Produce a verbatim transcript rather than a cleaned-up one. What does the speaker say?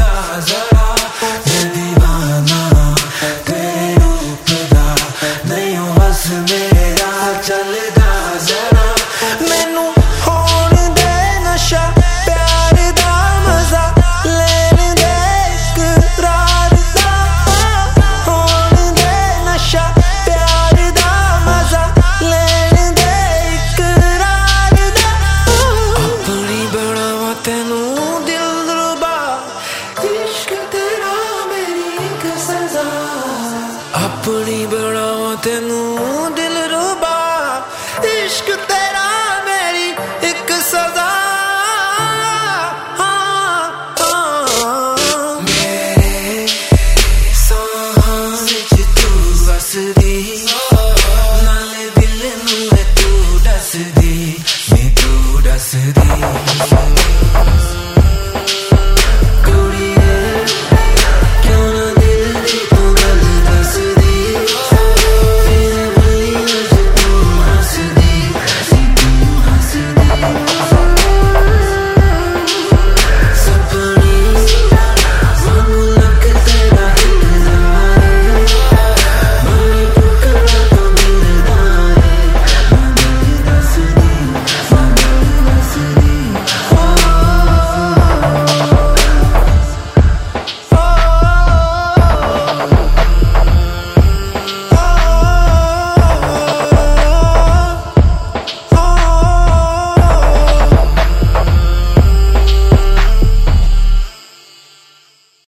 दा जरा मैं दीवाना तेरे रूप दा नहीं हो बस मेरा चलदा जरा मैनू होण दे नशा प्यार दा मजा लेन दे इकरार दा होण दे नशा प्यार दा मजा लेन दे इकरार दा अपनी बनावा तैनू दिलरुबा इश्क तेरा मेरी एक सजा अपनी बनावा तैनू